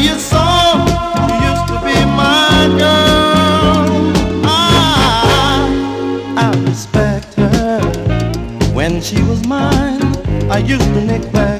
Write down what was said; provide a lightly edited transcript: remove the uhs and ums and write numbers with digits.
you so. You used to be my girl. I respect her when she was mine. I used to neglect